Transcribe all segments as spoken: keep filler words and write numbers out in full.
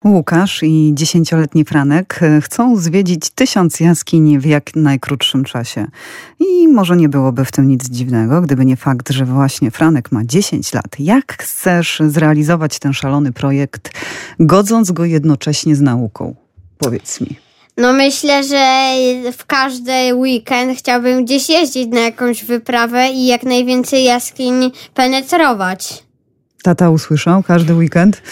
Łukasz i dziesięcioletni Franek chcą zwiedzić tysiąc jaskiń w jak najkrótszym czasie. I może nie byłoby w tym nic dziwnego, gdyby nie fakt, że właśnie Franek ma dziesięć lat. Jak chcesz zrealizować ten szalony projekt, godząc go jednocześnie z nauką? Powiedz mi. No myślę, że w każdy weekend chciałbym gdzieś jeździć na jakąś wyprawę i jak najwięcej jaskiń penetrować. Tata usłyszał każdy weekend?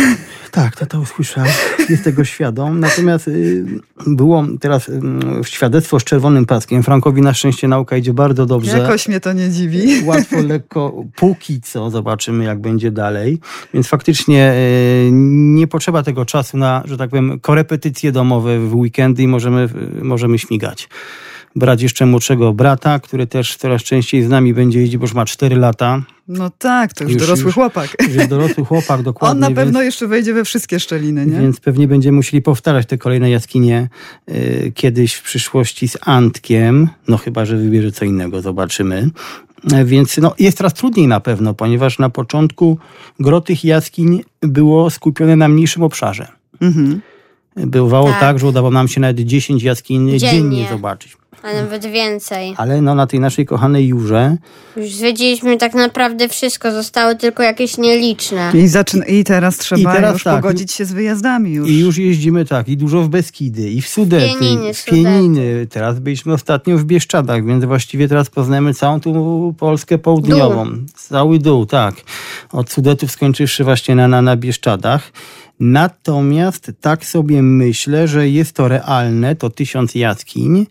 Tak, tata usłyszał, jest tego świadom. Natomiast y, było teraz y, świadectwo z czerwonym paskiem. Frankowi na szczęście nauka idzie bardzo dobrze. Jakoś mnie to nie dziwi. Łatwo, lekko, póki co zobaczymy, jak będzie dalej. Więc faktycznie y, nie potrzeba tego czasu na, że tak powiem, korepetycje domowe w weekendy i możemy, y, możemy śmigać. Brać jeszcze młodszego brata, który też coraz częściej z nami będzie jeździć, bo już ma cztery lata. No tak, to już, Już- dorosły już- chłopak. Już jest dorosły chłopak, dokładnie. On na więc- pewno jeszcze wejdzie we wszystkie szczeliny, nie? Więc pewnie będziemy musieli powtarzać te kolejne jaskinie y, kiedyś w przyszłości z Antkiem. No chyba, że wybierze co innego, zobaczymy. E, Więc no, jest teraz trudniej na pewno, ponieważ na początku gro tych jaskiń było skupione na mniejszym obszarze. Mhm. Bywało tak, Tak. że udawało nam się nawet dziesięć jaskiń dziennie, Dziennie. zobaczyć. A nawet więcej. Ale no, na tej naszej kochanej Jurze Już zwiedziliśmy tak naprawdę wszystko, zostały tylko jakieś nieliczne. I, zaczyna, I teraz trzeba I teraz już tak. pogodzić się z wyjazdami. Już. i już jeździmy tak, i dużo w Beskidy, i w Sudety, Pieniny, w Pieniny. Teraz byliśmy ostatnio w Bieszczadach, więc właściwie teraz poznajemy całą tu Polskę południową. Cały dół, tak. Od Sudetów skończywszy właśnie na, na, na Bieszczadach. Natomiast tak sobie myślę, że jest to realne, to tysiąc jaskiń.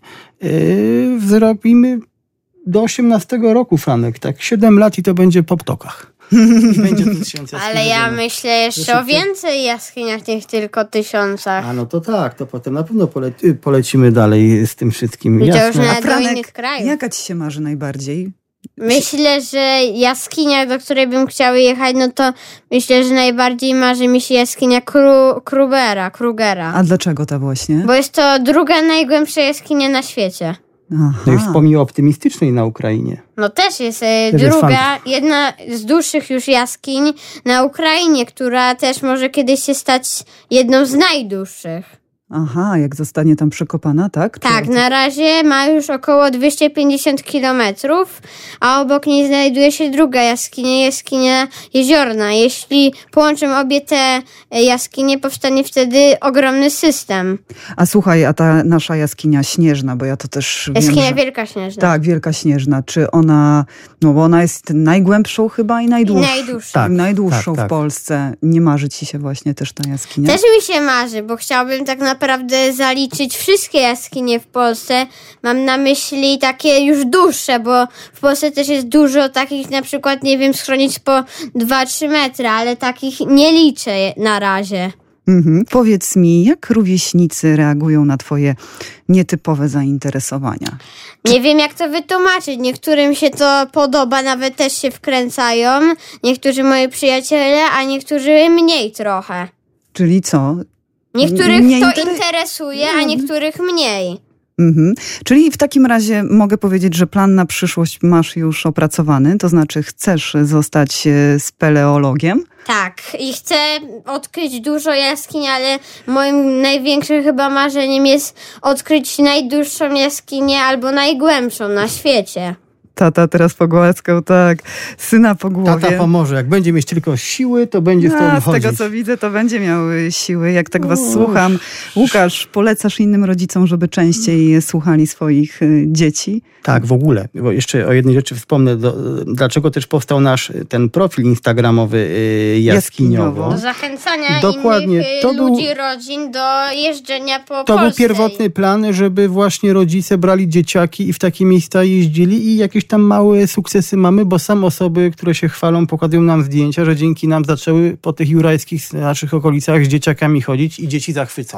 Yy, zrobimy do osiemnastego roku, Franek, tak siedem lat i to będzie po ptokach. I będzie to tysiąc jaskiń. Ale ja wiadomo. myślę jeszcze o więcej jaskiniach niż tylko tysiącach. A no to tak, to potem na pewno pole, polecimy dalej z tym wszystkim. I to już Jasne. na- A do Franek, innych krajów. jaka ci się marzy najbardziej? Myślę, że jaskinia, do której bym chciał jechać, no to myślę, że najbardziej marzy mi się jaskinia Kru, Krugera, Krugera. A dlaczego ta właśnie? Bo jest to druga najgłębsza jaskinia na świecie. Aha. No i wspomnij o optymistycznej na Ukrainie. No też jest e, Też jest druga, jedna z dłuższych już jaskiń na Ukrainie, która też może kiedyś się stać jedną z najdłuższych. Aha, jak zostanie tam przekopana, tak? Czy- Tak, na razie ma już około dwieście pięćdziesiąt kilometrów, a obok niej znajduje się druga jaskinia, jaskinia jeziorna. Jeśli połączymy obie te e, jaskinie, powstanie wtedy ogromny system. A słuchaj, a ta nasza jaskinia śnieżna, bo ja to też Jaskinia wiem, że... Wielka Śnieżna. Tak, Wielka Śnieżna. Czy ona, no bo ona jest najgłębszą chyba i I najdłuższą. najdłuższa. Tak, najdłuższą tak, tak. w Polsce. Nie marzy ci się właśnie też ta jaskinia? Też mi się marzy, bo chciałbym tak naprawdę zaliczyć wszystkie jaskinie w Polsce. Mam na myśli takie już dłuższe, bo w Polsce też jest dużo takich, na przykład, nie wiem, schronić po dwa trzy metry, ale takich nie liczę na razie. Mhm. Powiedz mi, jak rówieśnicy reagują na twoje nietypowe zainteresowania? Nie wiem, jak to wytłumaczyć. Niektórym się to podoba, nawet też się wkręcają. Niektórzy moi przyjaciele, a niektórzy mniej trochę. Czyli co? Niektórych Nie to inter- interesuje, a niektórych mniej. Mhm. Czyli w takim razie mogę powiedzieć, że plan na przyszłość masz już opracowany, to znaczy chcesz zostać e, speleologiem? Tak, i chcę odkryć dużo jaskiń, ale moim największym chyba marzeniem jest odkryć najdłuższą jaskinię albo najgłębszą na świecie. Tata teraz pogłaskał, tak, syna po głowie. Tata pomoże. Jak będzie mieć tylko siły, to będzie z A, tobą z chodzić. tego co widzę, to będzie miał y, siły, jak tak was Uff. słucham. Łukasz, polecasz innym rodzicom, żeby częściej słuchali swoich y, dzieci? Tak, w ogóle. Bo jeszcze o jednej rzeczy wspomnę, do, dlaczego też powstał nasz ten profil instagramowy y, jaskiniowo. Jaskiniowo. Do zachęcania Dokładnie. innych y, To był- ludzi, rodzin do jeżdżenia po To był Polsce. pierwotny plan, żeby właśnie rodzice brali dzieciaki i w takie miejsca jeździli i jakieś tam małe sukcesy mamy, bo sam osoby, które się chwalą, pokazują nam zdjęcia, że dzięki nam zaczęły po tych jurajskich naszych okolicach z dzieciakami chodzić i dzieci zachwycone.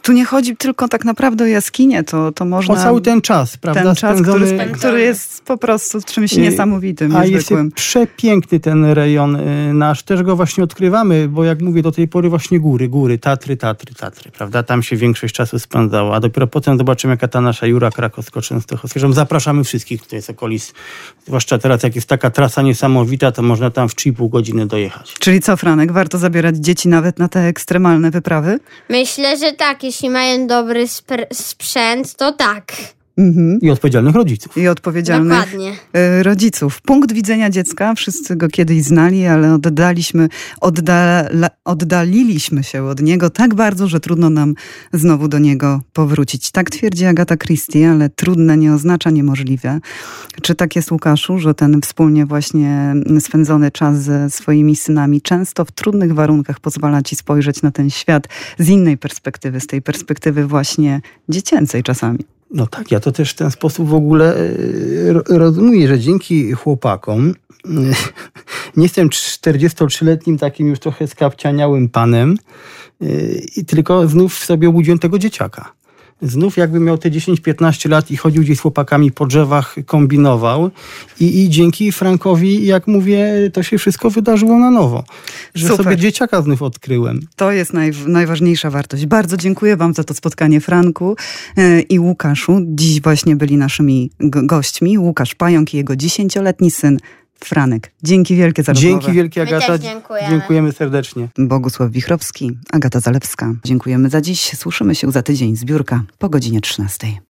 tu nie chodzi tylko tak naprawdę o jaskinię, to, to można... O cały ten czas, prawda? Ten czas, Spędzony... który, który jest po prostu czymś I, niesamowitym, a niezwykłym. jest przepiękny ten rejon y, nasz, też go właśnie odkrywamy, bo jak mówię, do tej pory właśnie góry, góry, Tatry, Tatry, Tatry, prawda? Tam się większość czasu spędzało, a dopiero potem zobaczymy, jaka ta nasza Jura Krakowsko-Częstochowska. Zapraszamy wszystkich tutaj z okolic, zwłaszcza teraz, jak jest taka trasa niesamowita, to można tam w trzy i pół godziny dojechać. Czyli co, Franek, warto zabierać dzieci nawet na te ekstremalne wyprawy? Myślę, że tak. Jeśli mają dobry spr- sprzęt, to tak. Mhm. I odpowiedzialnych rodziców. I odpowiedzialnych Dokładnie. y, rodziców. Punkt widzenia dziecka, wszyscy go kiedyś znali, ale oddaliśmy, oddala, oddaliliśmy się od niego tak bardzo, że trudno nam znowu do niego powrócić. Tak twierdzi Agata Christie, ale trudne nie oznacza niemożliwe. Czy tak jest, Łukaszu, że ten wspólnie właśnie spędzony czas ze swoimi synami często w trudnych warunkach pozwala ci spojrzeć na ten świat z innej perspektywy, z tej perspektywy właśnie dziecięcej czasami? No tak, ja to też w ten sposób w ogóle rozumuję, że dzięki chłopakom, nie jestem czterdziestotrzyletnim takim już trochę skapcianiałym panem, i tylko znów w sobie obudziłem tego dzieciaka. Znów jakby miał te dziesięć piętnaście lat i chodził gdzieś z chłopakami po drzewach, kombinował i, i dzięki Frankowi, jak mówię, to się wszystko wydarzyło na nowo. Że Super. sobie dzieciaka znów odkryłem. To jest naj, najważniejsza wartość. Bardzo dziękuję wam za to spotkanie, Franku yy, i Łukaszu. Dziś właśnie byli naszymi go- gośćmi. Łukasz Pająk i jego dziesięcioletni syn Franek. Dzięki wielkie za rozmowę. Dzięki wielkie, My Agata. też dziękujemy. Dziękujemy serdecznie. Bogusław Wichrowski, Agata Zalewska. Dziękujemy za dziś. Słyszymy się za tydzień. Zbiórka po godzinie trzynastej.